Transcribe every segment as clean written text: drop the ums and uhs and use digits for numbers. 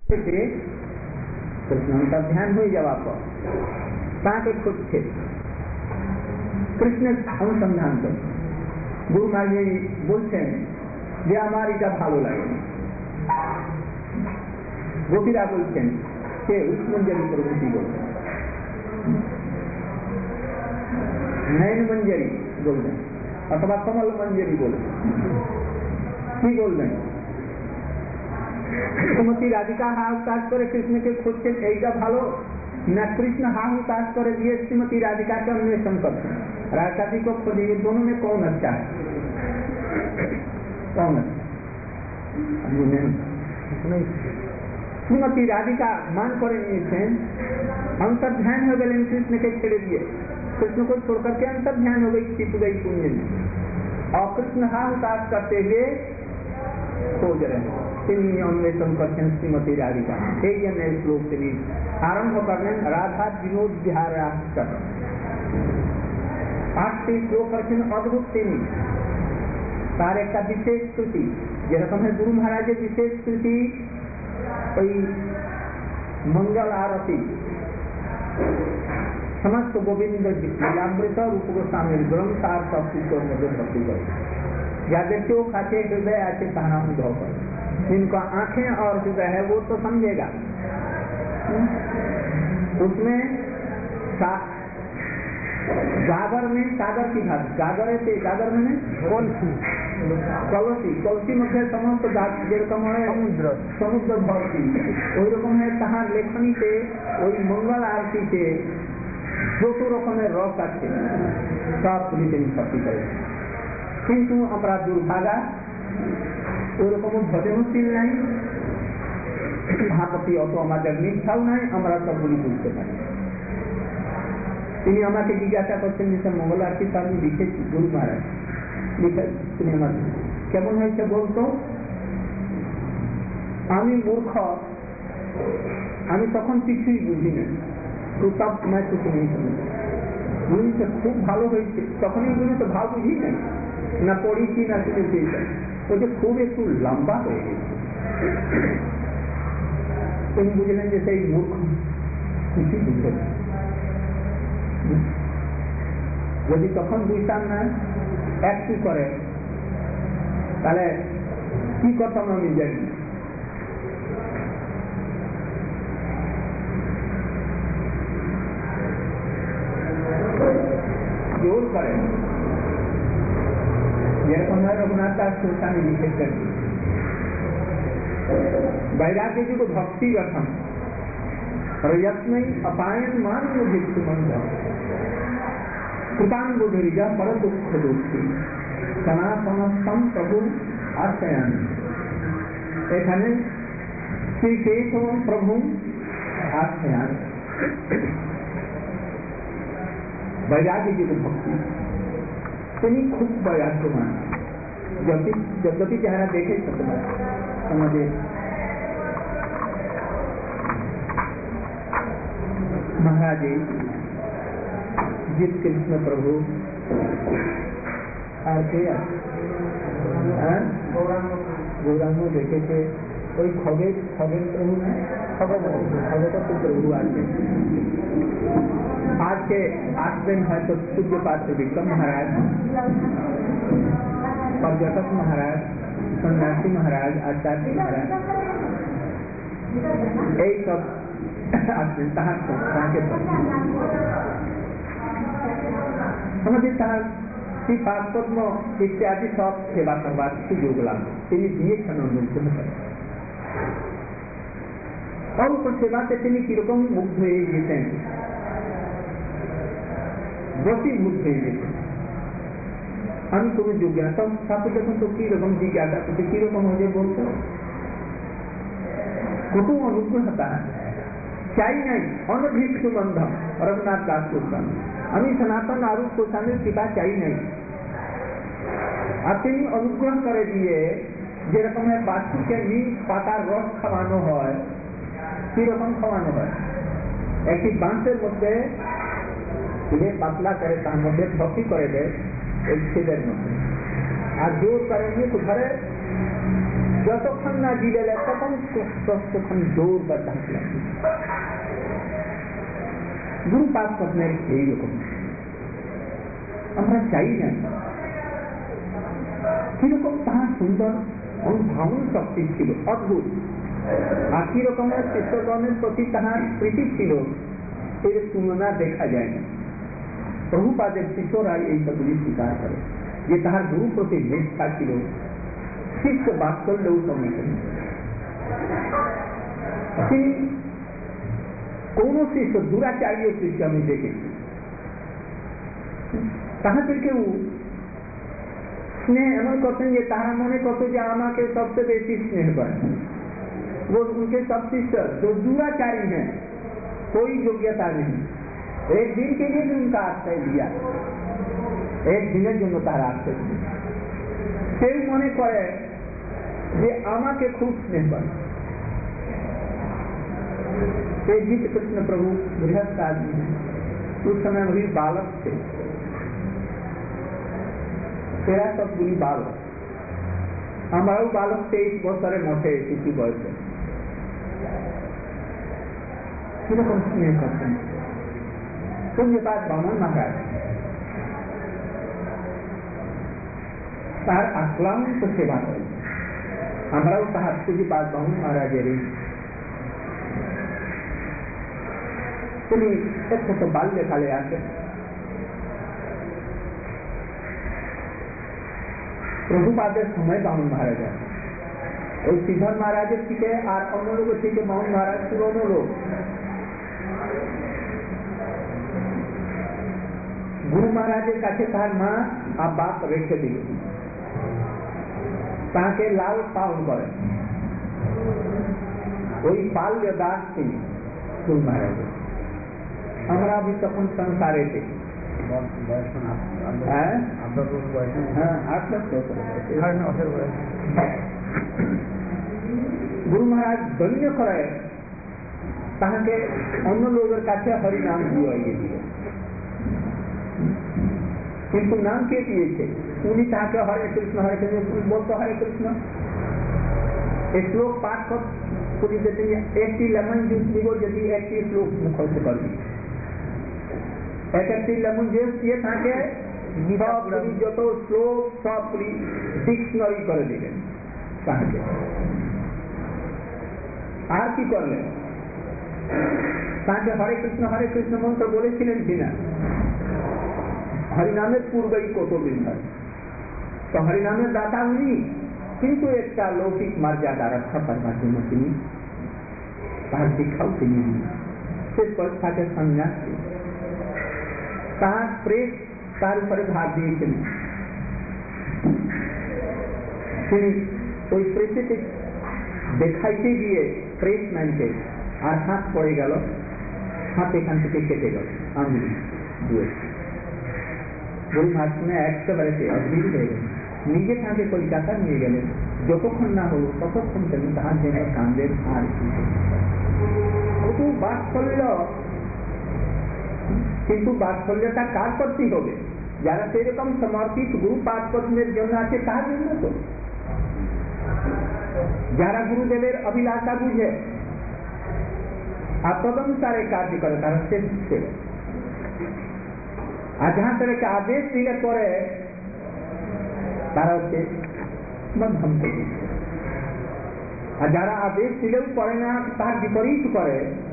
कृष्ण का ध्यान হয়ে যাওয়ার পর তাকে খুঁজছে কৃষ্ণের অনুসন্ধান করে গুরু মহারাজ বলছেন যে আমার এটা ভালো লাগে গোপীরা বলছেন সে উষ্মঞ্জরি প্রভৃতি বলছেন নয়ন মঞ্জরি বলবেন অথবা কমল মঞ্জরি বলবেন কি বলবেন শ্রীমতী রাধিকা হাহুতাশ করে কৃষ্ণকে খুঁজছেন এইটা ভালো না कृष्ण हाहुताश करे दिए श्रीमती राधिका का अन्वेषण करते हैं राधिका जी को खोजिए दोनों में कौन अच्छा है कौन श्रीमती राधिका मान कर अंतर ध्यान हो गए कृष्ण के छेड़े दिए कृष्ण को छोड़ करके अंतर ध्यान हो गई छिप गई कुंज में और कृष्ण हाहुताश करते हुए खोज रहे हैं अन्वेषण करते हैं श्रीमती राधिका नए श्लोक से भी आरंभ करने राधा विनोद विहार आठटी श्लोक करते अद्भुत तीन तार एक विशेष कृति जेरकम है गुरु महाराज विशेष कृति मंगल आरती समस्त गोविंद लीलामृत रूप गोस्वामी ग्रंथार सबको मध्य भक्ति कर जाते वो खाते हृदय आते कहना अनुभव कर जिनका आंखें और हृदय है वो तो समझेगा उसमें गागर में सागर की भाषा गागर है गागर में कलसी कलसी मध्य समस्त जेरकम है समुद्र भक्ति वही रकम है तहार लेखनी से वही मंगल आरती से जो रकम रस आते सब पुलिस भक्ति करे किंतु हमारा दुर्भागा ওরকম ভজনশীল নাই ভাবতি অত আমাদের নিষ্ঠাও নাই আমরা সবগুলি বুঝতে পারি তিনি আমাকে জিজ্ঞাসা করছেন যে মঙ্গল আরতি তো আমি লিখেছি গুরু মহারাজ লিখে তুমি আমাকে কেমন হয়েছে বলতো আমি মূর্খ আমি তখন কিছুই বুঝি না সব সময় তো তুমি বুঝিতে খুব ভালো হয়েছে তখনই বুঝি তো ভাব বুঝি নাই না পড়িছি না শুনেছি ওই যে খুব একটু লম্বা হয়ে গেছে তিনি বুঝলেন যে সেই মূর্খ কিছুই বুঝতে যদি তখন বুঝতাম না একটু করে তাহলে কি করতাম আমি জানি জোর করে যেরকম है रघुनाथ दास गोस्वामी लिखे करते वैराग्य जी को भक्ति रखम प्रयत्न अपायन मान भिक्षु मंत्र कृपान बुधरिजा पर दुख दोषी सनातनस्तम प्रभु आश्रयान एखाने श्री केशव प्रभु आश्रयान वैराग्य जी को भक्ति खूब वैराग्यमान जगती चेहरा देखे समझे महाराज जिस कृष्ण प्रभु गौरांग देखे थे कोई खगे प्रभु में खगे तो प्रभु आते आज के 8 दिन है तो पूज्य पात्र विक्रम महाराज पर्यटक महाराज सन्यासी महाराज आचार्य महाराज यही सब समझे पद्म इत्यादि सब सेवा करवा सुयोग लाभ दिए और सेवा से किरकम मुग्ध हो गए वसीभूत হয়ে গেছে আমি কোনো যোগ্য না তখন ঠাকুর যখন তো কিরকম জিজ্ঞাসা করতে কিরকম হয়ে বলতো কত অনুগ্রহতা চাই নাই অনভিক্ষু বন্ধম রঘুনাথ দাস গোস্বামী আমি সনাতন আরূপ গোস্বামীর কৃপা চাই নাই আর তিনি অনুগ্রহ করে দিয়ে যেরকম বাচ্চুকে নীল পাতার রস খাওয়ানো হয় কিরকম খাওয়ানো হয় একটি বাঁশের মধ্যে पतला करे मध्य भक्ति करे दे एक छेदर मध्य और जोर करेंगे तो भरे যতক্ষণ না গিলে নেয় ততক্ষণ জোর বাতাস লাগে। গুরুপাদ পদ্মের এইরকম আমরা চাই না কিরকম তাহার সুন্দর ভাবন শক্তি ছিল, অদ্ভুত। আর কি রকমের শিষ্যগণের প্রতি তাহার প্রীতি ছিল, এর তুলনা দেখা যায় না। প্রভুপাদের শিষ্যরাই এইসবগুলি স্বীকার করে যে তাহার গুরু প্রতি নিষ্ঠা ছিল, শিষ্য বাৎসল্যও সঙ্গে তিনি কোন শিষ্য দুরাচারীয় শিষ্য আমি দেখেছি, তাহাদেরকেও স্নেহ এমন করতেন যে তারা মনে করতো যে আমাকে সবচেয়ে বেশি स्नेह করে। वो उनके सब शिष्य जो दुराचारी हैं, कोई योग्यता नहीं, एक दिन के लिए भी उनका आश्रय दिया, एक दिনের জন্য তারা आश्रय दिया। কেউ মনে করে যে আমাকে খুব স্নেহ করে। जीत कृष्ण प्रभु गृहस्थ आदमी है, उस समय वही बालक थे, 13 सब बुरी बालक, हमारा बालक 23 बहुत सारे मोटे इसी बयस किरकम स्नेह करते हैं। तुमके पास बामन महाराज तार आक्लाम तो सेवा करे, हमारा कहा तुझे पास बामन महाराज रे তুমি এক ছোট বাল্যকালে আছে প্রভুপাদের সময় বামন মহারাজ আছে, ওই শ্রীধর মহারাজের থেকে আর অন্য লোকের থেকে বামন মহারাজ পুরনো লোক। গুরু মহারাজের কাছে তার মা আর বাপ রেখে দিল, তাকে লাল পালন করে, ওই পাল্য দাস তিনি গুরু মহারাজ। আমরা भी তখন সংসারে थे, গুরু মহারাজ দৈন্য করে তাহাকে অন্য লোকের কাছে হরিনাম দিয়ে দিল, কিন্তু নাম কে দিয়েছে? উনি তাহাকে হরে কৃষ্ণ বলতো, হরে কৃষ্ণ শ্লোক পাঠ করে দিতে, একটি লেমন জুস দিব যদি একটি শ্লোক মুখস্থ করবি, एक लेमन जूस দিয়ে তাকে যত শ্লোক সব ডিকশনারি করে দিলেন তাকে। আর কি করলেন? তাকে হরে কৃষ্ণ মন্ত্র বলেছিলেন কিনা? হরিনামের পূর্বেই কত দিন হয়, তো হরিনামের দাতা উনি, কিন্তু একটা লৌকিক মর্যাদা রক্ষা করবার জন্য তিনি তার শিক্ষাও তিনি শেষ তাকে সন্ন্যাস তার প্রেস তার উপরে ভার দিয়েছিলেন। তিনি ওই প্রেসে দেখাইতে গিয়ে প্রেসম্যানকে আর হাত পড়ে গেল, হাত এখান থেকে কেটে গেল আঙুলি দুয়ে। গুরু মহারাজ শুনে একেবারে অদ্ভুত হয়ে গেল, নিজে তাকে কলকাতা নিয়ে গেলেন, যতক্ষণ না হলো ততক্ষণ তিনি তাহার জন্য কান্দের আর বাৎসল্য। কিন্তু বাৎসল্যটা কার প্রতি হবে? যারা সেরকম সমর্পিত গুরুপাদ পদ্মের জন্য আছে তার জন্য তো, যারা গুরুদেবের অভিলাষা বুঝে আর তদনুসারে কার্য করে তারা শ্রেষ্ঠ। আর যাহা তাদেরকে আদেশ দিলে পরে তারা হচ্ছে মধ্যম থেকে, আর যারা আদেশ দিলেও করে না তার বিপরীত করে,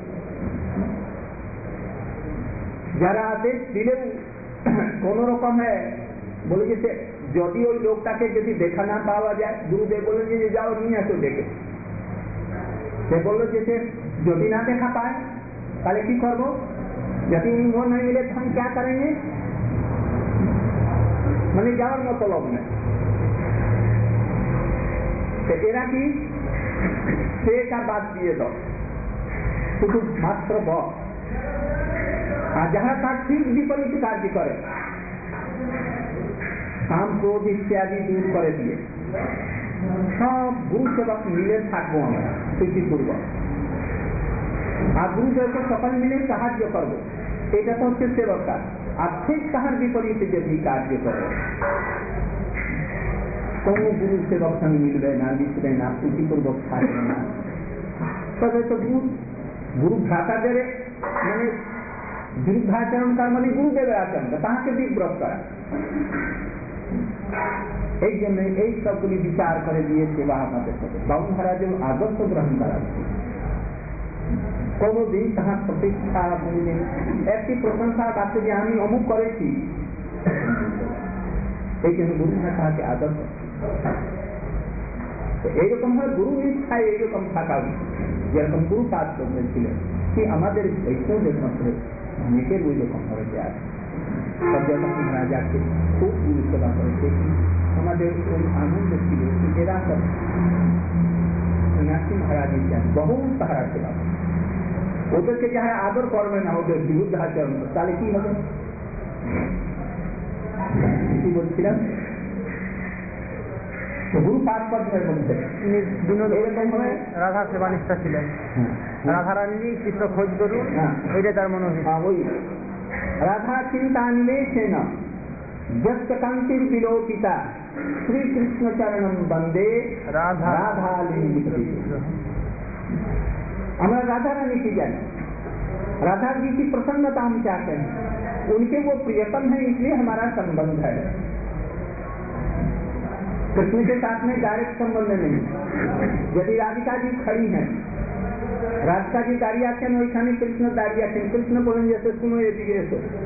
যারা আদেশ দিলেও কোন রকমে বলে যে যদি ওই লোকটাকে যদি দেখা না পাওয়া যায়, গুরুদেব বললেন যে যাও নিয়ে আসো দেখে, সে বললো যে যদি না দেখা পায় তাহলে কি করবো? যদি वो नहीं मिले तो हम क्या करेंगे? মানে যাওয়ার মতলব নেই। এরা কি সে তার বাদ দিয়ে দাও, শুধু মাত্র বক। আর যারা তার ঠিক বিপরীত কার্য করে, কাম ক্রোধ ইত্যাদি দূর করে দিয়ে সব গুরু সেবক মিলে থাকবো আমরা স্মৃতিপূর্বক, আর গুরুদেবকে সকল মিলে সাহায্য করবো, এটা তো হচ্ছে সেবকটা। আর ঠিক তাহার বিপরীতে যদি কার্য করে कोनो गुरु सेवक संग मिलबे ना लिखबे ना पूर्वक खाबे ना तब तो गुरु भ्राता देवे माने विरुद्धाचरण का माने गुरु देवे आचरण कहाँ के भी व्रत करा एक जन एक सबको विचार करे दिए सेवा बाबू महाराज आदर्श ग्रहण करा कोनो दिन कहाँ प्रतिष्ठा ऐसी प्रशंसा बात আমি অমুক করেছি এই জন্য গুরু মহারাজ कहा कि आदर्श তো এইরকম হয় গুরু নিষ্ঠায় এইরকম থাকা যেরকম গুরু পাঠ করেছিলেন কি আমাদের বৈষ্ণবদের মধ্যে অনেকের ওই রকম হয়েছে আছে পর্যটক মহারাজাকে খুব গুরু সেবা করেছে আমাদের ওই আনন্দ ছিল कि এরা সব সন্ন্যাসী মহারাজের যান বহু তাহারা সেবা ওদেরকে যারা আদর করবে না ওদের বিরুদ্ধে আচরণ তাহলে কি হবে কি বলছিলাম গুরু পাঠ পর্যায়ের মধ্যে এরকম হবে রাধা সেবা নিষ্ঠা ছিলেন রাধা রানী কৃষ্ণ খোঁজ করুন ওইটা তার মনে হয় ওই রাধা চিন্তা নিবেশেন যস্ত কান্তির বিলোপিতা শ্রীকৃষ্ণ চরণম বন্দে রাধা রাধা हमारा राधा रानी की जाए राधा जी की प्रसन्नता हम चाहते हैं उनके वो प्रियतम है इसलिए हमारा संबंध है कृष्ण के साथ में डायरेक्ट संबंध नहीं यदि राधिका जी खड़ी हैं राधिका जी दाड़ी आखे वही खाने कृष्ण दाड़ी आखे कृष्ण बोलेंगे जैसे सुनो ये दिए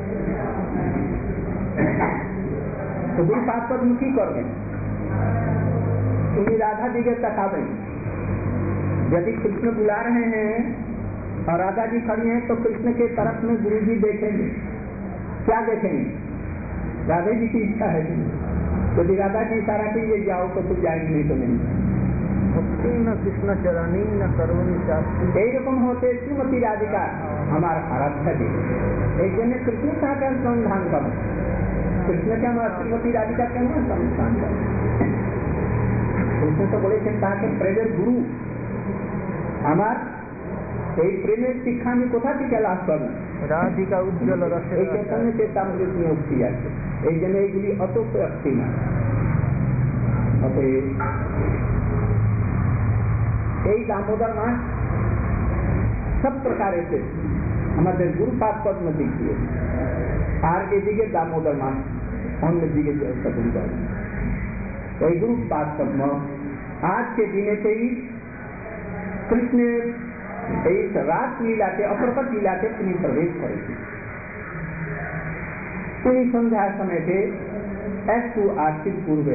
तो गुरु पाठ पर मुखी कर गए उन्हीं राधा जी के तकावे यदि कृष्ण बुला रहे हैं और राधा जी खड़ी हैं तो कृष्ण के तरफ में गुरु जी देखेंगे क्या देखेंगे राधा जी की इच्छा है यदि राधा जी इशारा कीजिए जाओ तो तुम जाएंगे नहीं तो नहीं न कृष्ण चरणी न करोनी यही रकम होते श्रीमती राधिका हमारा आराध्या जी एक जन कृष्ण का अनुसंधान करो कृष्ण के हमारा श्रीमती राधिका के अनुसंधान करो कृष्ण तो बोले कहा कि प्रेम गुरु আমার এই প্রেমের শিক্ষা আমি কোথা থেকে লাভ করব রাধিকা উজ্জ্বল রসে এই জন্য সে তামৃত নিয়োগটি আছে এই জন্য এইগুলি অতোক্তি না অতএব এই দামোদর মাস সব প্রকারে से আমাদের গুরু পাঠ পদ্ম দিক দিয়ে আর এদিকে দামোদর মাস অন্য দিকে সকলি করে এই গুরু পাঠ পদ্ম आज के दिने से ही कृष्ण इस रास लीला के अपरपट लीला के पुनः प्रवेश करेगी पुनः संध्या समय के ऐसु आर्थिक पूर्वे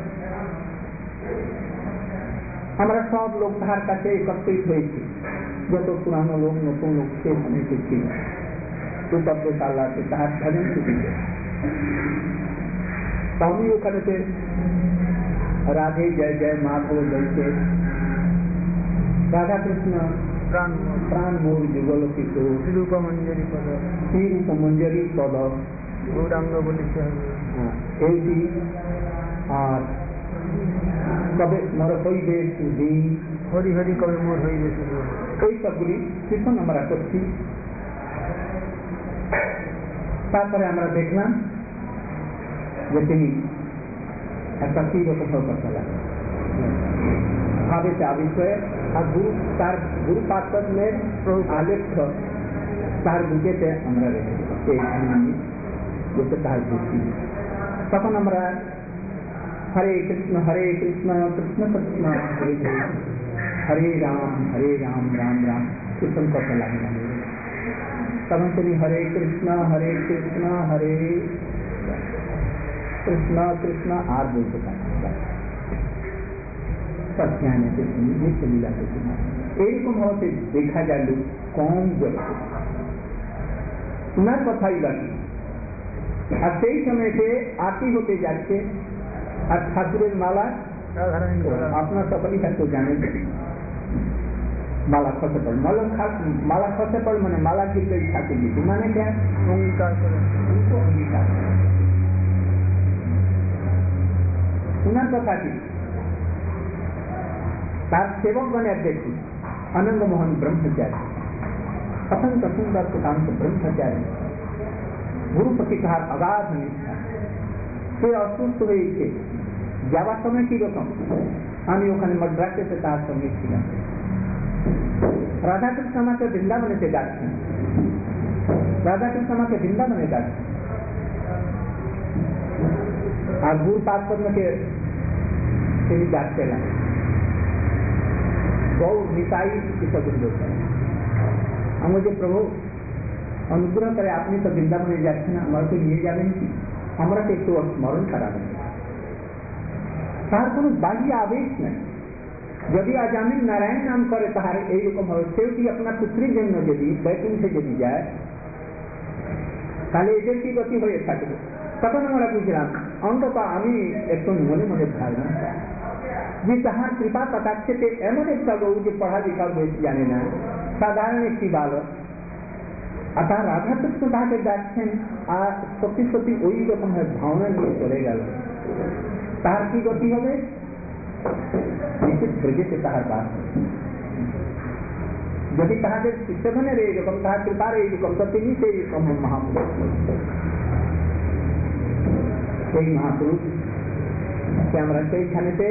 हमारा सब लोग बाहर का एकत्रित हुए जो तो पुराना लोग नतुन लोग से होने के थी तो तब साला के तहत भजन शुरू स्वामी वो करते राधे जय जय माधव जय के राधा कृष्ण प्राण मोर जुगल किशो रूप मंजरी पद गौरांग बोली और कबे मोर हईबे दिन हरि हरि कबे मोर हईबे এই সবগুলি কীর্তন আমরা করছি তারপরে আমরা দেখলাম যে তিনি একটা কি রকম করতে লাগলেন भावे से आविष्य और गुरु पाठक में आलेख तार बुझे थे हमरा तक हमरा हरे कृष्ण कृष्ण कृष्ण हरे राम राम राम कीर्तन करते लगे तब हरे कृष्ण कृष्ण कृष्ण आर बोलते ध्यान से सुनिए लीला के सुना एक भाव देखा जाए लोग कौन जब न कथाई लगी और सही समय से आती होते जाते और ठाकुर माला अपना सफली है तो जाने माला खसे पड़ माला खसे पड़ मैंने माला गिर गई ठाकुर जी की माने क्या उनको अंगीकार सुना कथा की तार सेवक बने देखी अनंग मोहन ब्रह्मचारी अत्यंत सुंदर सुकांत ब्रह्मचारी गुरुपति कहा अगाध निष्ठा से असुस्त हुए थे যাওয়ার সময় কিরকম, আমি ওখানে মাদ্রাসেতে তার সঙ্গে ছিলাম। রাধাকৃষ্ণ আমাকে বৃন্দাবনেতে ডাকছেন, রাধাকৃষ্ণ আমাকে বৃন্দাবনে ডাকছেন, আর গুরু পাদপদ্মকে তিনি ডাকতে না, গৌর নিতাই কিশোর। আমি যে প্রভু অনুগ্রহ করে আপনি তো বৃন্দাবনে যাচ্ছেন, আমাকে নিয়ে যাবেন কি, আমরা তো একটু স্মরণ করাবেন। তার কোনো বাহ্য আবেশ নেই। যদি আজ আমি নারায়ণ নাম করে তাহার এইরকম হবে, সেটি আপনার পুত্রীর জন্য যদি বৈকুণ্ঠে যদি যায় তাহলে এদের কি গতি হয়ে থাকবে। তখন আমরা বুঝলাম অন্তত আমি একটু মনে মনে ধারণা যে তাহার কৃপা কটাক্ষেতে এমন একটা গৌ যে পড়ালেখা বেশি জানে না, সাধারণ একটি বালক, আর তার রাধাকৃষ্ণ তাহাকে ডাকছেন, আর সত্যি সত্যি ওই রকম ভাবনা নিয়ে চলে গেল, তাহার কি গতি হবে? নিশ্চিত ব্রজেতে তাহার বাস। যদি তাহাদের শিক্ষগণের এইরকম, তাহার কৃপার এইরকম, তো তিনি সেই রকম মহাপুরুষ। সেই মহাপুরুষ আমরা সেইখানেতে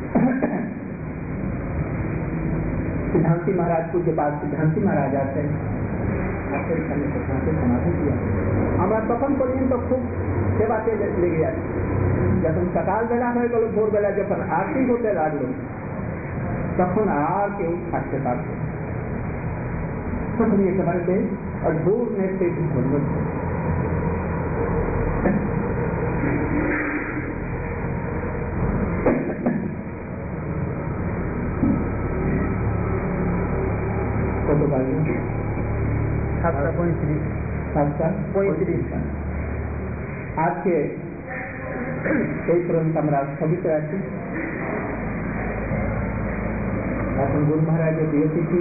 সিদ্ধান্তি মহারাজ পূজ্য পাদ সিদ্ধান্তি মহারাজ আছেন, সেইখানে সমাধি দিয়া আমরা তখন পর্যন্ত খুব সেবাতে লেগে যাচ্ছি। যখন সকালবেলা হয়ে গেল, ভোরবেলা যখন আরতি হতে লাগলো, তখন আর কেউ থাকতে পারত তখন একেবারে অদ্ভুত নেতৃত্ব ধন্য। কত বাজে? 7:35। 7:35। আজকে এই পর্যন্ত আমরা স্থগিত আছি। এখন গুরু মহারাজের প্রিয়তিথি,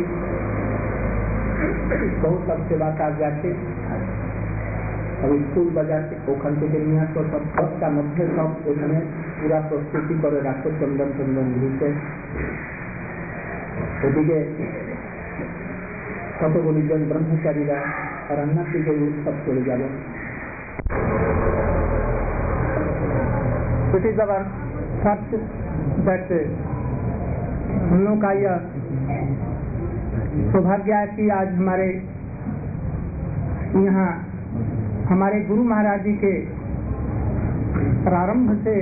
বহু সব সেবা কাজ আছে, স্কুল বাজার ওখান থেকে নিয়ে আসো, সব 10টার মধ্যে সব এখানে পুরা প্রস্তুতি করে রাখো, চন্দন চন্দন দিতে। ওদিকে কতগুলিজন ব্রহ্মচারীরা রান্নার দিকে সব চলে যাবে। It is our thought that हम लोग का यह सौभाग्य है कि आज हमारे यहाँ हमारे गुरु महाराज जी के प्रारंभ से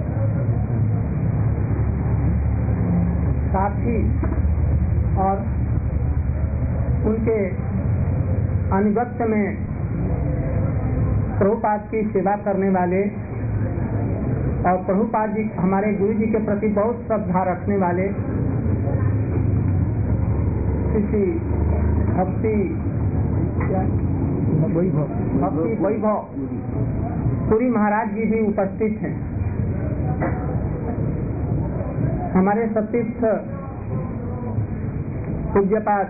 साथी और उनके अनुगत्य में प्रभुपाद की सेवा करने वाले और प्रभुपाद जी हमारे गुरु जी के प्रति बहुत श्रद्धा रखने वाले श्री भक्ति वैभव पुरी महाराज जी भी उपस्थित हैं। हमारे सतीर्थ पूज्यपाद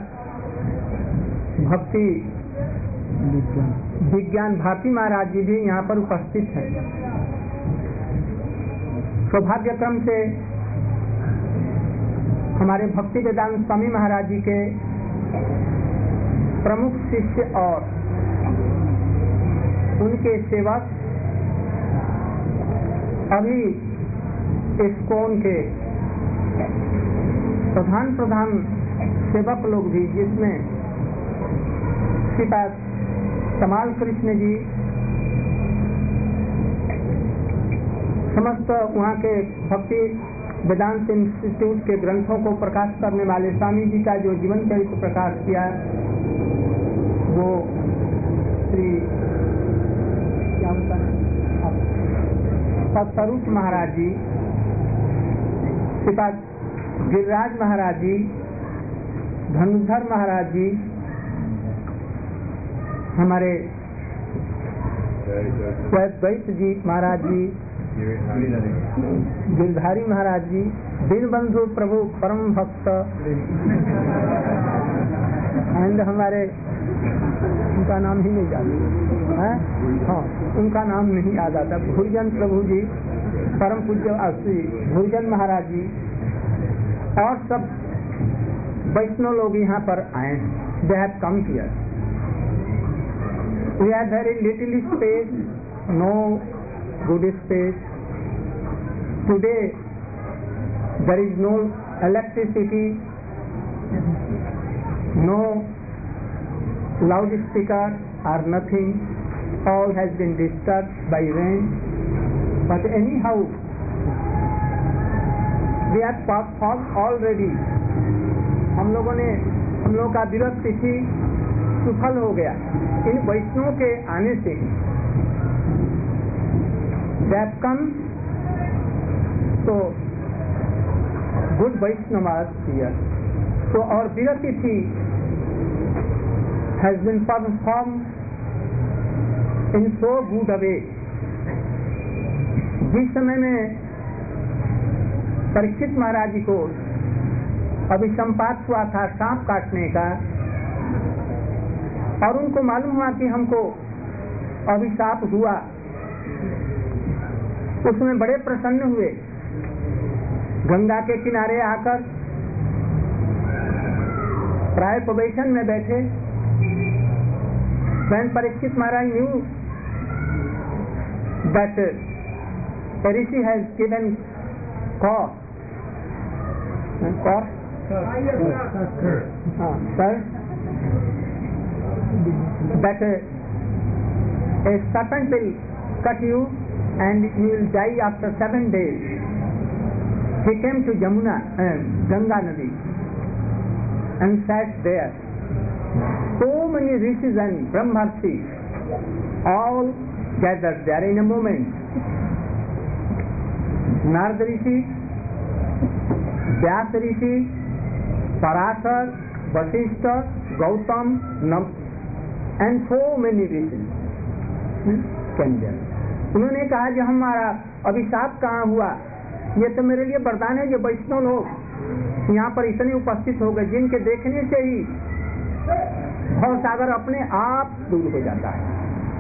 भक्ति विज्ञान भारती महाराज जी भी यहाँ पर उपस्थित हैं। सौभाग्य क्रम से हमारे भक्ति वेदांत स्वामी महाराज जी के प्रमुख शिष्य और उनके सेवक अभी इस्कॉन के प्रधान सेवक लोग भी, जिसमें श्रीपाद कमाल कृष्ण जी, समस्त वहाँ के भक्ति वेदांत इंस्टीट्यूट के ग्रंथों को प्रकाश करने वाले स्वामी जी का जो जीवन चरित्र प्रकाश किया, वो श्री स्वरूप महाराज जी, श्रीपाद गिरिराज महाराज जी, धनुधर महाराज जी, हमारे द्वैत जी महाराज जी, गिरधारी महाराज जी, दीनबंधु प्रभु परम भक्त, एंड हमारे उनका नाम ही नहीं याद है, हाँ उनका नाम नहीं याद आता, भूरिजन प्रभु जी, परम पूज्य श्री भूरिजन महाराज जी और सब वैष्णव लोग यहाँ पर आए हैं। They have come here. We have very little space, no good space today there is no electricity, no loudspeaker or nothing, all has been disturbed by rain, but anyhow we are performed already. हम लोगों का विरत तिथि सुफल हो गया इन वैष्णवों के आने से। That comes so good Vaishnavas here. So our virat tithi has been performed in so good a way. जिस समय में परीक्षित महाराज जी को अभिसंपात हुआ था सांप काटने का, और उनको मालूम हुआ कि हमको अभिशाप हुआ, उसमें बड़े प्रसन्न हुए। गंगा के किनारे आकर प्राय प्रोबेशन में बैठे। When Parikshit Maharaj knew that Rishi has given cause that a serpent will cut you and you will die after 7 days. He came to Jamuna, Ganga Nadi, and sat there. So many rishis and brahmarshis all gathered there in a moment. Narada Rishi, Vyasa Rishi, Parashar, Vasishtha, Gautam, and so many rishis came there. उन्होंने कहा जो हमारा अभिशाप कहाँ हुआ, ये तो मेरे लिए वरदान है। जो वैष्णव लोग यहाँ पर इतने उपस्थित हो गए जिनके देखने से ही भवसागर अपने आप दूर हो जाता है,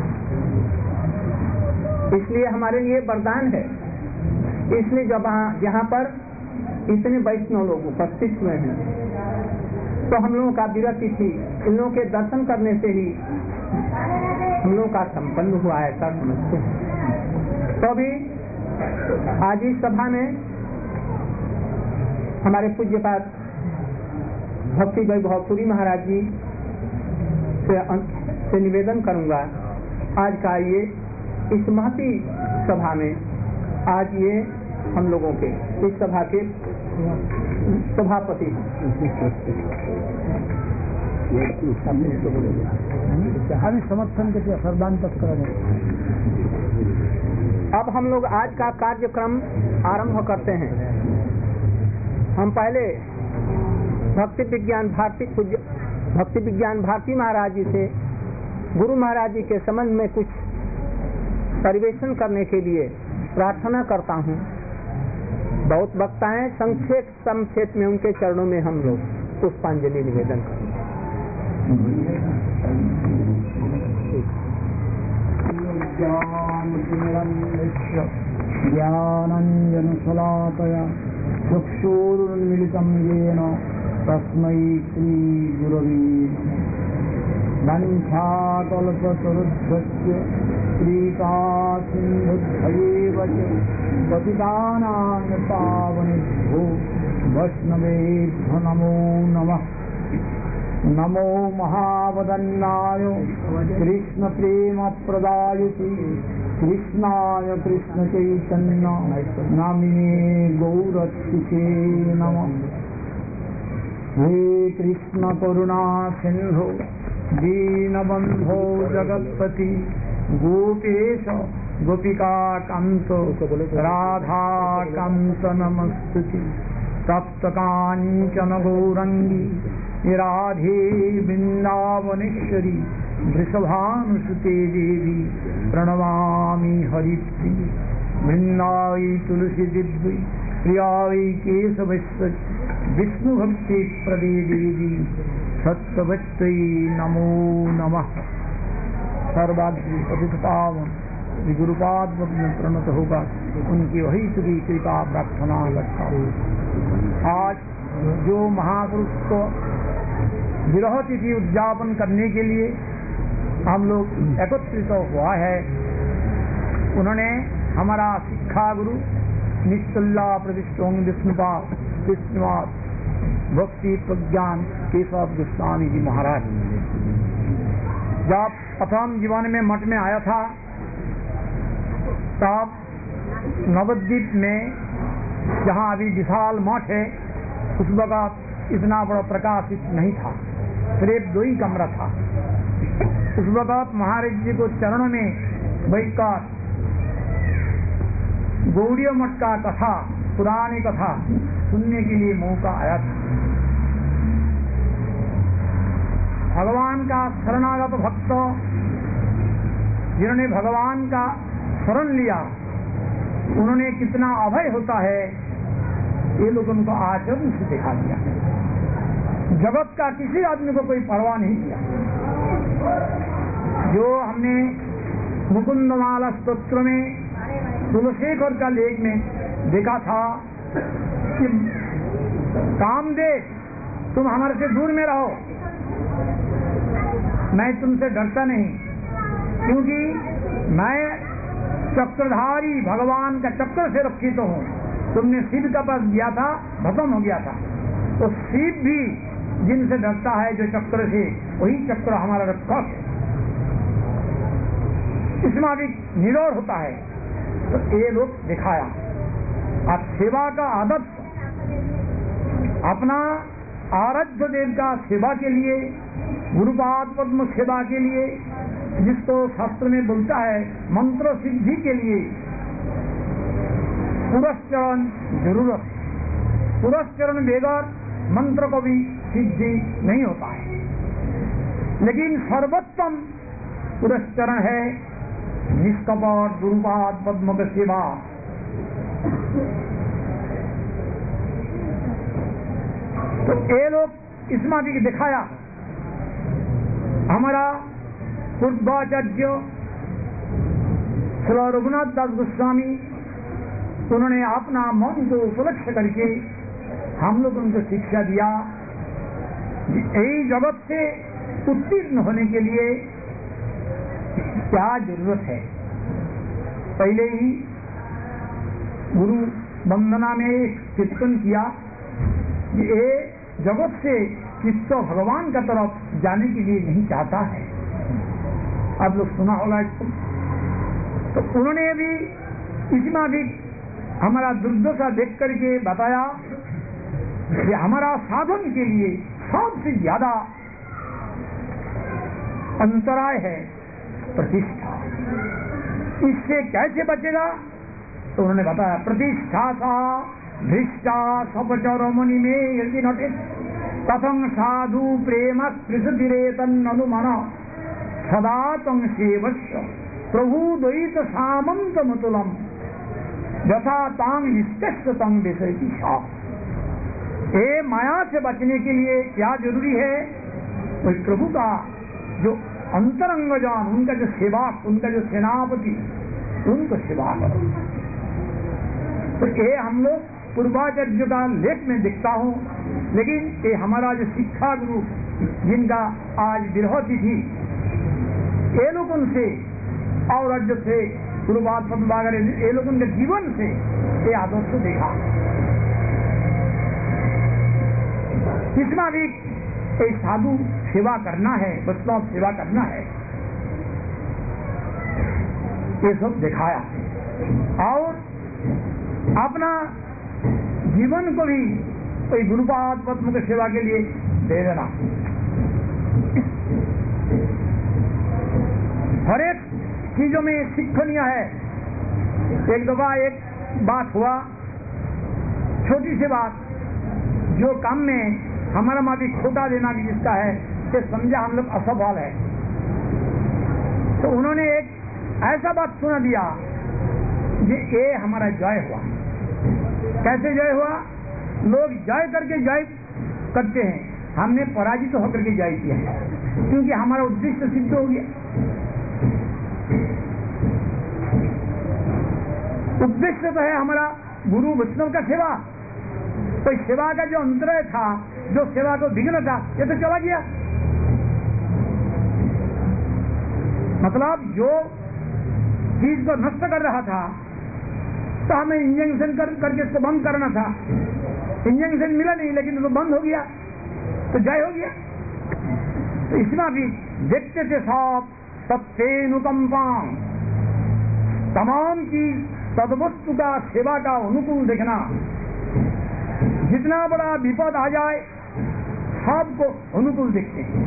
इसलिए हमारे लिए वरदान है। इसलिए जब यहाँ पर इतने वैष्णव लोग उपस्थित हुए हैं तो हम लोगों का विरत तिथि इन लोगों के दर्शन करने से ही हम लोगों का संपन्न हुआ है, ऐसा समझते हैं। तो अभी आज इस सभा में हमारे पूज्यपाद भक्ति वैभवपुरी महाराज जी से निवेदन करूंगा, आज का ये इस महती सभा में आज ये हम लोगों के इस सभा के सभापति हमें समर्थन के सर्वांतक करें। अब हम लोग आज का कार्यक्रम आरंभ करते हैं। हम पहले भक्ति विज्ञान भारती महाराज जी से गुरु महाराज जी के संबंध में कुछ परिवेशन करने के लिए प्रार्थना करता हूँ। बहुत वक्ता हैं, संक्षेप में उनके चरणों में हम लोग पुष्पांजलि निवेदन करेंगे। ज्ञानाञ्जनशलाकया चक्षुरुन्मीलितं येन तस्मै श्रीगुरवे वञ्चाकल्पतरुभ्यश्च कृपासिन्धुभ्येव च पतितानां पावनेभ्यो वैष्णवेभ्यो नमो नमः। नमो महावदन्नाय कृष्ण प्रेम प्रदायते कृष्णाय कृष्ण चैतन्य नामिने गौरक्षिते नमः। हे कृष्ण करुणा सिंधु दीनबंधो जगत्पति गोपेश गोपिका कांत राधा कांत नमस्तुते। तप्त कांचन गौरंगी राधे वृंदावनेश्वरी वृषभानुसुते देवी प्रणमामि हरिप्रिये। वृंदाई तुलसी दिव्य प्रियाई केशवश्वरी विष्णु भक्ति प्रदे देवी सत्यवत्यै नमो नमः। सर्वाग्नि पतित पावन श्री गुरुपाद में प्रणत होगा उनकी वही श्री कृपा प्रार्थना करता हूँ। आज जो महापुरुष को विरह तिथि उद्यापन करने के लिए हम लोग एकत्रित हुआ है, उन्होंने हमारा शिक्षा गुरु निश्चल्ला प्रतिष्ठों विष्णुवाद भक्ति प्रज्ञान केशव गोस्वामी जी महाराज। जब प्रथम जीवन में मठ में आया था तब नवद्वीप में जहाँ अभी विशाल मठ है उस वक्त इतना बड़ा प्रकाशित नहीं था, सिर्फ 2 ही कमरा था। उस वक्त महाराज जी को चरणों में बैठकर गौड़ीय मठ का कथा, पुरानी कथा सुनने के लिए मौका आया था। भगवान का शरणागत भक्त जिन्होंने भगवान का शरण लिया उन्होंने कितना अभय होता है ये लोगों को आचरण से दिखा दिया। जगत का किसी आदमी को कोई परवाह नहीं किया। जो हमने मुकुंदमाला स्तोत्र में तुलसीखोर का लेख में देखा था कि कामदेव तुम हमारे से दूर में रहो, मैं तुमसे डरता नहीं, क्योंकि मैं चक्रधारी भगवान का चक्र से रक्षित हूँ। तुमने शिव का पास गया था, खत्म हो गया था, तो शिव भी जिनसे डरता है जो चक्र से, वही चक्र हमारा रक्षक है, इसमें भी निरोध होता है। तो ये लोग दिखाया। अब सेवा का आदत अपना आराध्य देव का सेवा के लिए, गुरुपाद पद्म सेवा के लिए, जिसको शास्त्र में बोलता है मंत्र सिद्धि के लिए पुरस्चरण जरूरत है। पुरस्चरण बगैर मंत्र को भी सिद्धि नहीं होता है, लेकिन सर्वोत्तम पुरस्चरण है निष्कपट गुरुपाद पद्म का सेवा। तो ये लोग इसमें भी दिखाया। हमारा पूर्वाचार्य श्री रघुनाथ दास गोस्वामी उन्होंने अपना मन को उपलक्ष्य करके हम लोग उनको शिक्षा दिया कि यही जगत से उत्तीर्ण होने के लिए क्या जरूरत है। पहले ही गुरु वंदना में एक कीर्तन किया कि ये जगत से चित्त भगवान का तरफ जाने के लिए नहीं चाहता है। आप लोग सुना होगा इसको। तो उन्होंने भी इसमें भी हमारा दुर्दशा देख करके बताया कि हमारा साधन के लिए सबसे ज्यादा अंतराय है प्रतिष्ठा। इससे कैसे बचेगा? तो उन्होंने बताया प्रतिष्ठा सा भ्रष्टा सपचर मुनि में यदि नटे तथं साधु प्रेम त्रिशुतिरे तन्नुमन सदा तंग सेवस्य प्रभु द्वैत सामंत मतुलम यथा तांग निष्कष्ट तंग विषय की ये माया से बचने के लिए क्या जरूरी है? तो प्रभु का जो अंतरंग जान, उनका जो सेवक, उनका जो सेनापति, उनको सेवा करो। तो ये हम लोग पूर्वाचार्य का लेख में दिखता हूँ, लेकिन ये हमारा जो शिक्षा गुरु जिनका आज विरह तिथि, ये लोग उनसे और राज्य से गुरुपाद पद्म वगैरह ये लोग उनके जीवन से ये आदर्श देखा। इसमें भी एक साधु सेवा करना है, वैष्णव सेवा करना है, ये सब दिखाया। और अपना जीवन को भी कोई गुरुपाद पद्म की सेवा के लिए दे देना। हर एक चीजों में शिक्षणीय है। एक दफा एक बात हुआ, छोटी सी बात, जो काम में हमारा माँ भी खोटा देना भी जिसका है, ये समझा हम लोग असफल है। तो उन्होंने एक ऐसा बात सुना दिया कि ये हमारा जय हुआ। कैसे जय हुआ? लोग जय करके जय करते हैं, हमने पराजित होकर के जय किया है, क्योंकि हमारा उद्देश्य सिद्ध हो गया। उद्देश्य तो है हमारा गुरु वैष्णव का सेवा। तो सेवा का जो अंतराय था, जो सेवा को विघ्न था, ये तो चला गया। मतलब जो चीज को नष्ट कर रहा था तो हमें इंजेक्शन करके इसको बंद करना था। इंजेक्शन मिला नहीं, लेकिन तो बंद हो गया, तो जय हो गया। तो इसमें भी देखते थे सब सत्यनुकंपा, तमाम की सदवस्तु का, सेवा का अनुकूल देखना। जितना बड़ा विपद आ जाए सबको अनुकूल देखते हैं।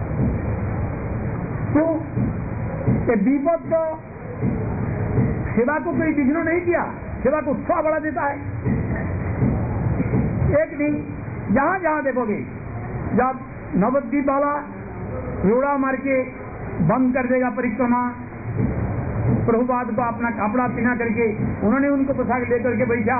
तो विपद तो सेवा को कोई विघ्न नहीं किया, सेवा को उत्साह बढ़ा देता है। एक दिन जहां जहां देखोगे, जब नवद्वीप वाला रोड़ा मार के बंद कर देगा परिक्रमा, प्रभुपाद को अपना कपड़ा पहना करके उन्होंने उनको पोशाक लेकर के बैठा।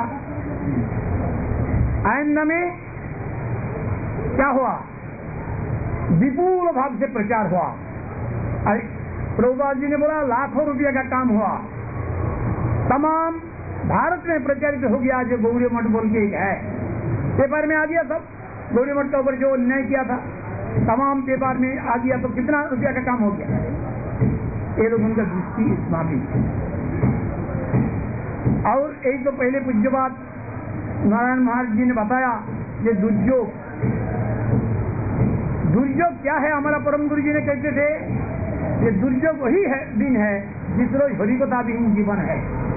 आइंदा में क्या हुआ? विपुल भाव से प्रचार हुआ। प्रभुपाद जी ने बोला लाखों रुपया का काम हुआ, तमाम भारत में प्रचारित हो गया। जो गौरी मठ बोल के है, पेपर में आ गया सब। गौरी मठ के ऊपर जो अन्याय किया था तमाम पेपर में आ गया, तो कितना रुपया का काम हो गया। ये लोग उनका दृष्टि इसमें भी। और एक तो पहले पूज्य बात नारायण महाराज जी ने बताया, ये दुर्योग, दुर्योग क्या है? हमारा परम गुरु जी ने कहते थे ये दुर्योग वही है दिन है जिस रोज हरिकथा विहीन जीवन है।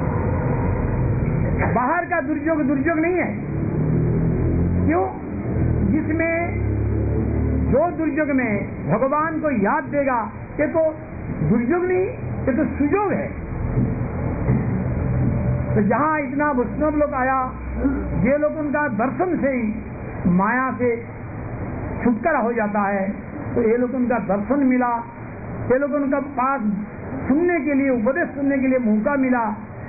बाहर का दुर्योग दुर्योग नहीं है। क्यों? जिसमें जो दुर्योग में भगवान को याद देगा, ये तो दुर्योग नहीं, ये तो सुयोग है। तो जहां इतना वैष्णव लोग आया, ये लोग उनका दर्शन से ही माया से छुटकारा हो जाता है। तो ये लोग उनका दर्शन मिला, ये लोग उनका पास सुनने के लिए, उपदेश सुनने के लिए मौका मिला।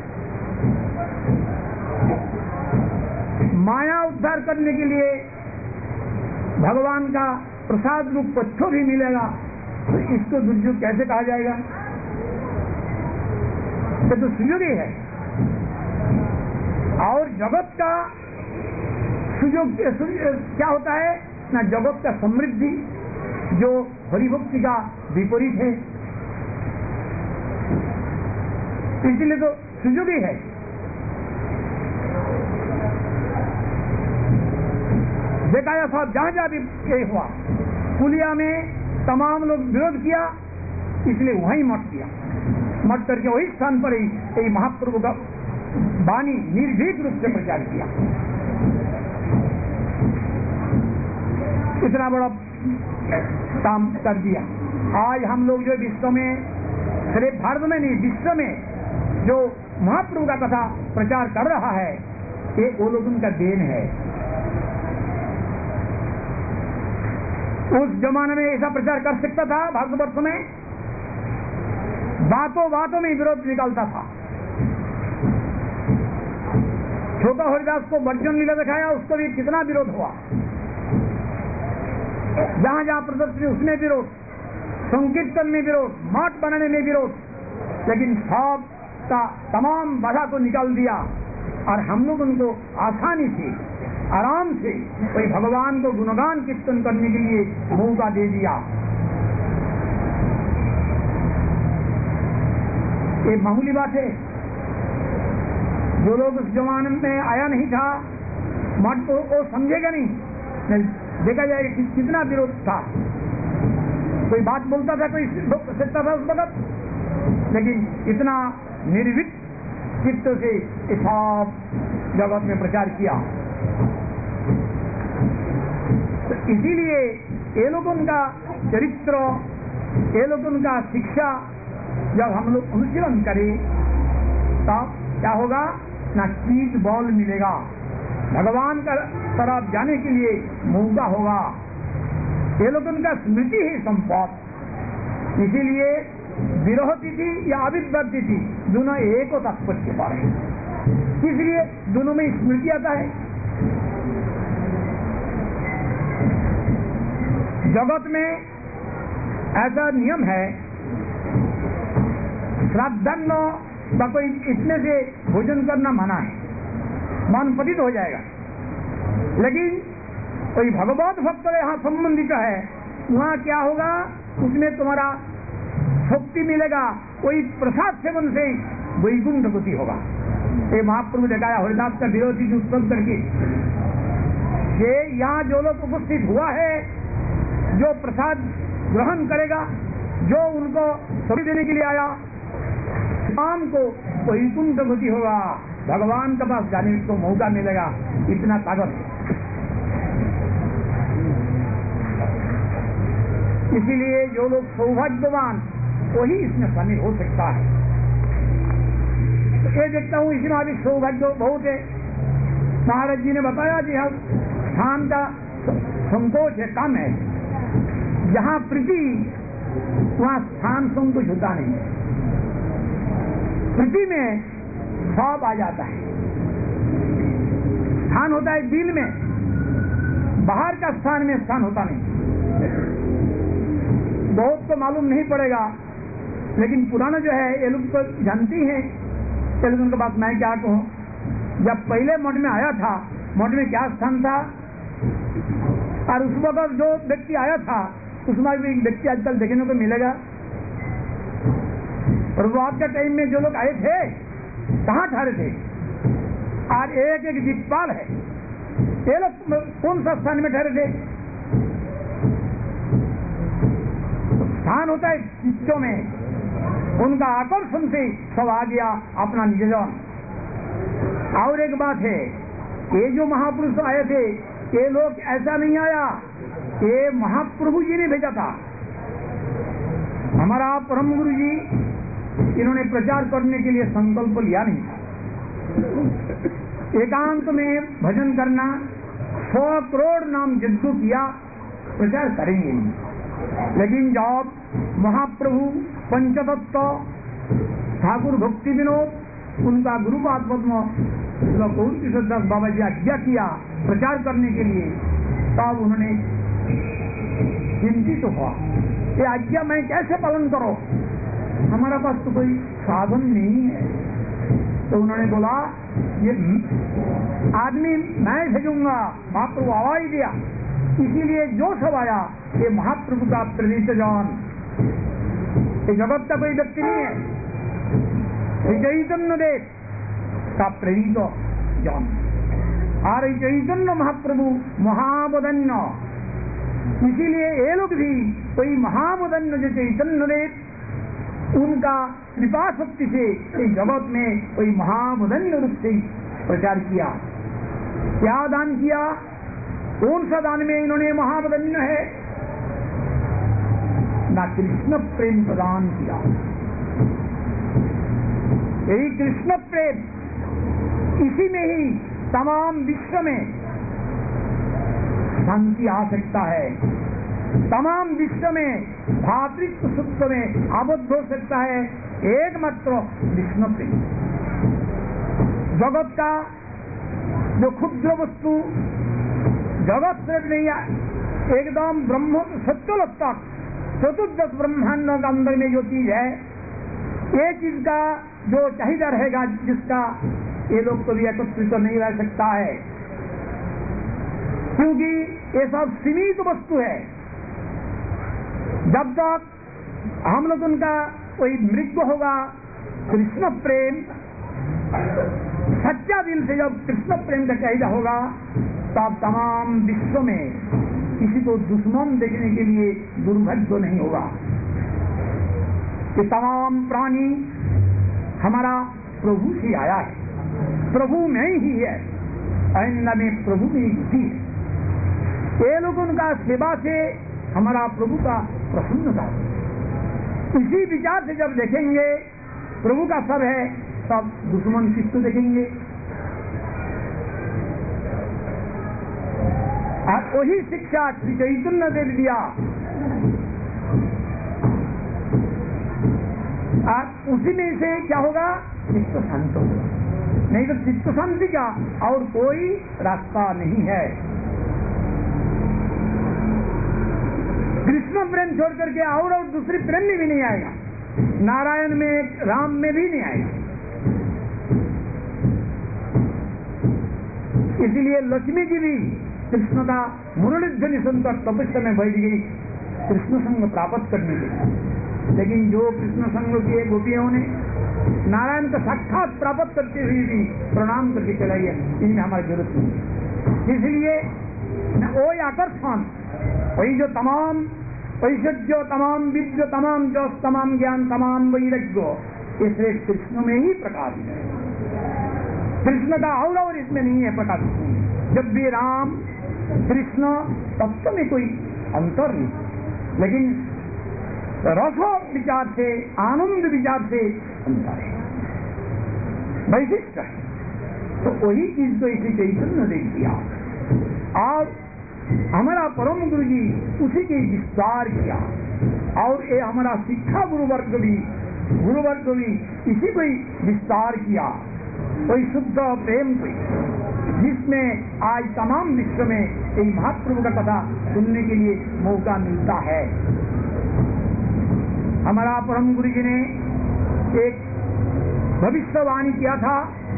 माया उद्धार करने के लिए भगवान का प्रसाद रूप पच्छो भी मिलेगा, तो इसको दुर्योग कैसे कहा जाएगा? ये तो सुयोग ही है। और जगत का सुयोग क्या होता है ना? जगत का समृद्धि जो हरिभक्ति का विपरीत है, इसलिए तो सुयोग ही है। देखा या साहब, जहां जहां भी यही हुआ, पुलिया में तमाम लोग विरोध किया, इसलिए वहीं मठ किया। मठ करके वही स्थान पर ही यही महाप्रभु का वाणी निर्भीक रूप से प्रचार किया। इतना बड़ा काम कर दिया। आज हम लोग जो विश्व में, सिर्फ भारत में नहीं, विश्व में जो महाप्रभु का कथा प्रचार कर रहा है, ये वो लोग उनका देन है। उस जमाने में ऐसा प्रचार कर सकता था भारतवर्ष में? बातों बातों में विरोध निकलता था। छोटा हरिदास को वर्जन लीला दिखाया, उसको भी कितना विरोध हुआ। जहां जहां प्रदर्शनी उसमें विरोध, संकीर्तन में विरोध, मठ बनाने में विरोध, लेकिन सब का तमाम बाधा को निकाल दिया और हम लोग उनको आसानी से, आराम से कोई भगवान को गुणगान कीर्तन करने के लिए मौका दे दिया। ये मामूली बात है। जो लोग उस जमाने में आया नहीं था मठ को, वो समझेगा नहीं। देखा जाए कि कितना विरोध था। कोई बात बोलता था, कोई सकता था उस वक्त, लेकिन इतना निर्भीक चित्त से सब जगत में प्रचार किया। तो इसीलिए ये लोग उनका चरित्र, ये लोग उनका शिक्षा जब हम लोग अनुशीलन करें, तब क्या होगा ना? चीज बॉल मिलेगा, भगवान का तरफ जाने के लिए मौका होगा। ये लोग उनका स्मृति ही संपद। इसीलिए विरोह तिथि या अविद्वत तिथि दोनों एक तात्पर्य पर है, इसलिए दोनों में स्मृति आता है। जगत में ऐसा नियम है, श्राद्धान्न का कोई इसमें से भोजन करना मना है, मन पतित हो जाएगा। लेकिन कोई भगवत भक्त यहाँ संबंधित है, वहाँ क्या होगा? उसमें तुम्हारा शक्ति मिलेगा, कोई प्रसाद सेवन से वैकुंठ गति होगा। ये महाप्रभु दिखाया हरिदास का विरोधी की उत्पन्न करके। ये यहाँ जो लोग उपस्थित हुआ है, जो प्रसाद ग्रहण करेगा, जो उनको सभी देने के लिए आया, शाम को वैकुंठ गति होगा, भगवान के पास जाने को मौका मिलेगा। इतना ताकत है। इसीलिए जो लोग सौभाग्यवान वही इसमें शामिल हो सकता है। तो ये देखता हूँ इसमें अभी सौभाग्य बहुत है। महाराज जी ने बताया कि हम स्थान का संकोच है, कम है। जहाँ प्रीति वहाँ स्थान संकोच होता नहीं। प्रीति में सब आ जाता है। स्थान होता है दिल में, बाहर का स्थान में स्थान होता नहीं। बहुत तो मालूम नहीं पड़ेगा, लेकिन पुराना जो है ये लोग तो जानती हैं। चलो उनके बात मैं क्या कहूँ। जब पहले मठ में आया था, मठ में क्या स्थान था, और उस वक्त जो व्यक्ति आया था उसमें भी एक व्यक्ति आजकल देखने को मिलेगा। प्रभुपाद के टाइम में जो लोग आए थे कहाँ ठहरे थे, और एक एक दिक्पाल है। ये लोग कौन सा स्थान में ठहरे थे? स्थान होता है चित्तों में, उनका आकर्षण से सब आ गया अपना निजन। और एक बात है, ये जो महापुरुष आए थे ये लोग ऐसा नहीं आया, ये महाप्रभु जी ने भेजा था। हमारा परम गुरु जी इन्होंने प्रचार करने के लिए संकल्प लिया नहीं था। एकांत में भजन करना, 100 करोड़ नाम यज्ञ किया, प्रचार करेंगे नहीं। लेकिन जब महाप्रभु पंचतत्व ठाकुर भक्ति विनोद उनका गुरुपाद पद्म बाबा जी आज्ञा किया प्रचार करने के लिए, तब उन्होंने चिंतित हुआ, ये आज्ञा मैं कैसे पालन करूं, हमारा पास तो कोई साधन नहीं है। तो उन्होंने बोला ये आदमी मैं भेजूंगा। महाप्रभु आवाज दिया, इसीलिए जो सब आया ये महाप्रभु का प्रेरित जन, ये जगत का कोई व्यक्ति नहीं है, चैतन्य देव का प्रेरित जन। और चैतन्य महाप्रभु महामदन्य, इसीलिए ये लोग भी कोई महामदन्य जो चैतन्य देव उनका कृपा शक्ति से इस जगत में कोई महामदन्य रूप से प्रचार किया। क्या दान किया, कौन सा दान में इन्होंने महामदन्य है ना, कृष्ण प्रेम प्रदान किया। यही कृष्ण प्रेम, इसी में ही तमाम विश्व में शांति आ सकता है, तमाम विश्व में भातृत्व सूत्र में आबद्ध हो सकता है एकमात्र कृष्ण प्रेम। जगत का जो क्षुद्र वस्तु जगत से नहीं एकदम ब्रह्म सत्य तक चतुर्दश ब्रह्मांड के अंदर में जो चीज है, ये चीज का जो चाहिदा रहेगा, जिसका ये लोग कभी एकत्रित तो नहीं रह सकता है, क्योंकि ये सब सीमित वस्तु है। जब तक हम लोग उनका कोई मृत्यु होगा, कृष्ण प्रेम सच्चा दिल से जब कृष्ण प्रेम का चाहिदा होगा, तब तमाम विश्व में किसी को दुश्मन देखने के लिए दुर्भाग्य नहीं होगा। ये तमाम प्राणी हमारा प्रभु से आया है, प्रभु में ही है, अन्य में प्रभु में ही है। ये लोग उनका सेवा से हमारा प्रभु का प्रसन्नता, इसी विचार से जब देखेंगे प्रभु का सब है, तब दुश्मन किसको देखेंगे। और वही शिक्षा श्री चैतन्य देव दिया, और उसी में से क्या होगा, चित्त शांत होगा। नहीं तो चित्त शांति का और कोई रास्ता नहीं है। कृष्ण प्रेम छोड़ करके और दूसरी प्रेम में भी नहीं आएगा, नारायण में राम में भी नहीं आएगा। इसीलिए लक्ष्मी जी भी कृष्ण का मुरलीध्वनि सुनकर तपस्या में बैठ गई कृष्ण संग प्राप्त करने के लिए। लेकिन जो कृष्ण संग किए गोपियों ने नारायण का साक्षात प्राप्त करते हुए भी प्रणाम करके चलाइए, इनमें हमारी जरूरत नहीं। इसलिए वही आकर्षण, वही जो तमाम ऐश्वर्य, तमाम विद्य, तमाम जस, तमाम ज्ञान, तमाम वैराग्य, ये श्रेष्ठ कृष्ण में ही प्रकाशित है। कृष्ण का और इसमें नहीं है प्रकाशित। जब भी राम कृष्ण तत्व में कोई अंतर नहीं, लेकिन रस विचार से, आनंद विचार से अंतर है, वैशिष्ट है। तो वही चीज को इसी चैतन्य ने किया और हमारा परम गुरु जी उसी के विस्तार किया। और ये हमारा शिक्षा गुरुवर्ग भी इसी को ही विस्तार किया, कोई शुद्ध प्रेम को, जिसमें आज तमाम विश्व में यही महाप्रभु का कथा सुनने के लिए मौका मिलता है। हमारा परम गुरु जी ने एक भविष्यवाणी किया था,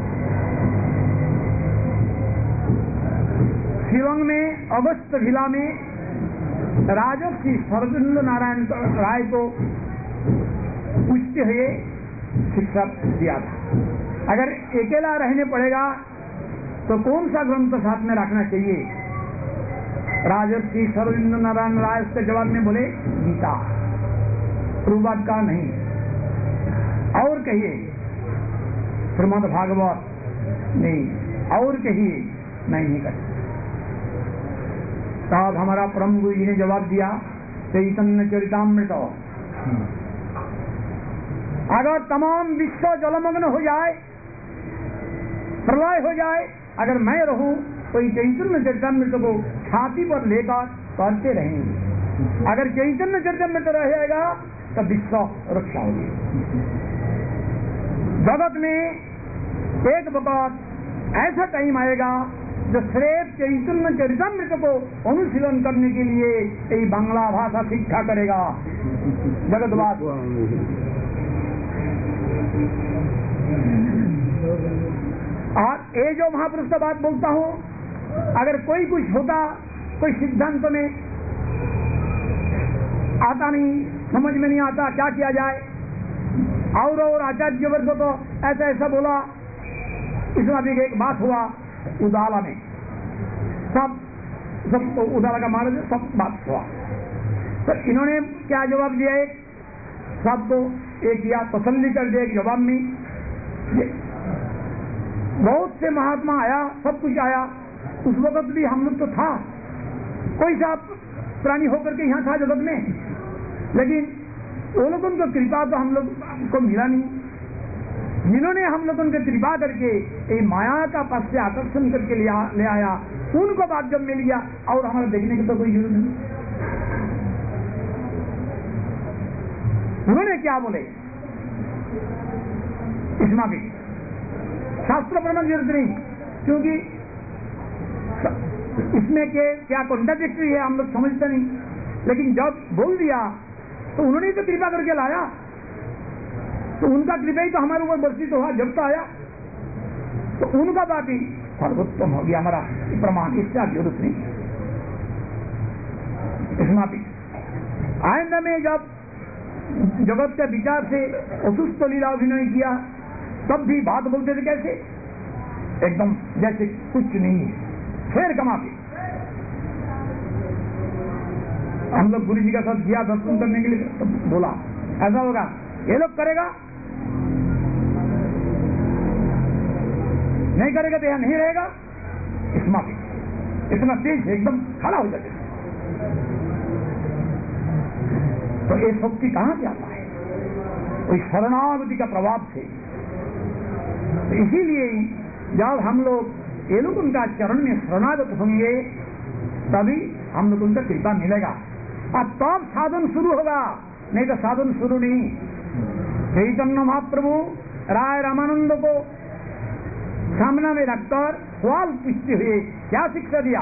शिलोंग में अगस्त जिला में राजर्षि शरदेंद्र नारायण राय को पूछते हुए शिक्षा दिया था, अगर अकेला रहने पड़ेगा तो कौन सा ग्रंथ साथ में रखना चाहिए। राजर्षि शरदेंद्र नारायण राय उसके जवाब में बोले, गीता, प्रभुपाद का नहीं, और कहिए श्रीमद् भागवत नहीं, और कहिए नहीं कर। तब हमारा परम गुरु जी ने जवाब दिया, चैतन्य चरितामृत। अगर तमाम विश्व जलमग्न हो जाए, प्रलय हो जाए, अगर मैं रहूं तो चैतन्य चरितामृत को छाती पर लेकर पढ़ते रहेंगे। अगर चैतन्य चरितामृत रहेगा तो विश्व रक्षा होगी। जगत में एक वक्त ऐसा टाइम आएगा जो सिर्फ चैतन्य चरितामृत को अनुशीलन करने के लिए यही बांग्ला भाषा शिक्षा करेगा जगतवाद। और ये जो महापुरुष का बात बोलता हूं, अगर कोई कुछ होता, कोई सिद्धांत में आता नहीं, समझ में नहीं आता क्या किया जाए, और आचार्य वर्ग तो ऐसा ऐसा बोला। इसमें अभी एक बात हुआ उजाला में, सब उजाला का मार्ग सब बात हुआ, तो इन्होंने क्या जवाब दिया, एक सबको एक किया तसल्ली कर दिया। एक जवाब में बहुत से महात्मा आया, सब कुछ आया, उस वक्त भी हम लोग तो था, कोई सा प्राणी होकर के यहाँ था जगत में, लेकिन वो लोगों को कृपा तो हम लोग को मिला नहीं। जिन्होंने हम लोगों को कृपा करके ये माया का पास से आकर्षण करके ले आया, उनको बात जब मिल गया और हमारे देखने की तो कोई जरूरत नहीं। उन्होंने क्या बोले, इसमें भी शास्त्र प्रमाण जरूरत नहीं, क्योंकि इसमें के क्या कॉन्ट्राडिक्टरी है हम लोग समझते नहीं, लेकिन जब बोल दिया तो उन्होंने तो कृपा करके लाया, तो उनका कृपा ही तो हमारे ऊपर बरसी तो हुआ जब तो आया, तो उनका बात ही सर्वोत्तम हो गया हमारा प्रमाण, इसका जरूरत नहीं। इसमें भी आइंदा में जब जगत के विचार से असुस्थ लीला अभिनय किया, तब भी बात बोलते थे कैसे, एकदम जैसे कुछ नहीं है, फिर कमाते। हम लोग गुरु जी का साथ किया दर्शन करने के लिए, तो बोला ऐसा होगा, ये लोग करेगा, नहीं करेगा तो यहां नहीं रहेगा। इसमें भी इतना तेज एकदम खड़ा हो जाते, तो ये शक्ति कहां से आता है, कोई शरणागति का प्रभाव से। तो इसीलिए जब हम लोग ये लोग उनका चरण में शरणागत होंगे, तभी हम लोग उनका कृपा मिलेगा, और तब साधन शुरू होगा, नहीं तो साधन शुरू नहीं। चैतन्य महाप्रभु राय रामानंद को सामना में रखकर सवाल पूछते हुए क्या शिक्षा दिया,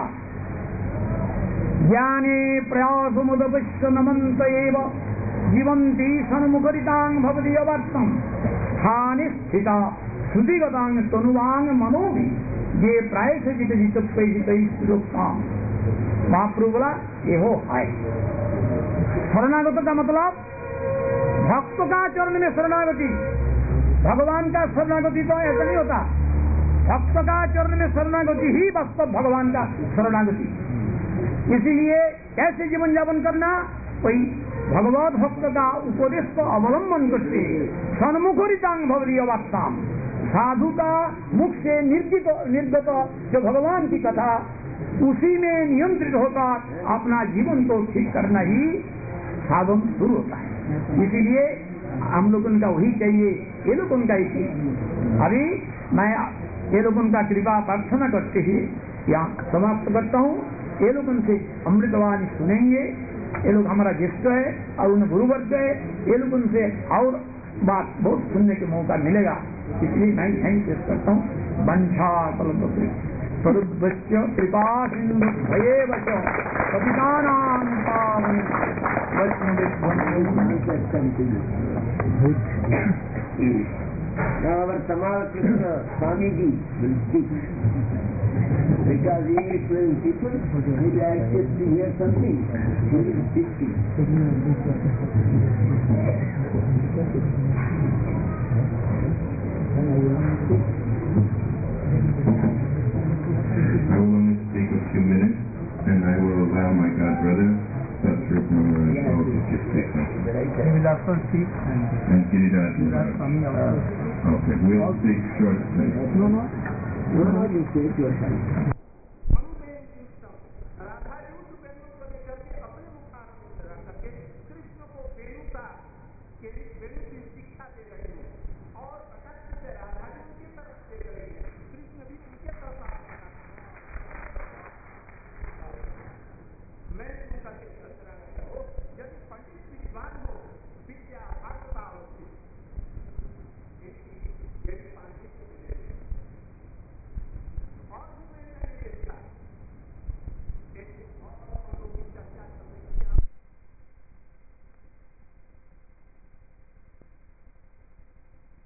ज्ञाने प्रयास मुदपश्य नमंत एव जीवंती सन्मुखरितांग भवति अवर्तम स्थाने स्थिता श्रुतिगतांग तनुवांग मनोभि ये प्राय से जित महाप्रभु बोला ये हो है शरणागत का मतलब भक्त का चरण में शरणागति, भगवान का शरणागति तो ऐसा नहीं होता, भक्त का चरण में शरणागति ही वास्तव भगवान का शरणागति। इसीलिए कैसे जीवन यापन करना, कोई भगवत भक्त का उपदेश को अवलंबन करते सन्मुखरितांग भवरी अवस्थाम, साधु का मुख से निर्गत जो भगवान की कथा, उसी में नियंत्रित होता अपना जीवन को ठीक करना ही साधन शुरू होता है। इसीलिए हम लोगों का वही चाहिए, ये लोग उनका ही। अभी मैं ये लोग उनका कृपा प्रार्थना करते ही यहाँ समाप्त करता हूँ। ये लोग उनसे अमृतवाणी सुनेंगे, ये लोग हमारा ज्येष्ठ है और उन्हें गुरुवर्ग है, ये लोग उनसे और बात बहुत सुनने के मौका मिलेगा। इसलिए मैं यहीं पेश करता हूँ। वंशा तरुद्वच्च कृपा सिंधु भयेव च पतितानां पावने Now our Tamal Krishna Swamiji will speak. Because he is playing people, he likes to hear something. He will speak to you. I will only speak a few minutes, and I will allow my god brother, Satsrup Maharaj, also to speak. He will also speak And Giriraj Maharaj. Swami also. Okay, we'll speak shortly. No, you take your time. यदि पंडित विद्वान हो, विद्या भागवता होती,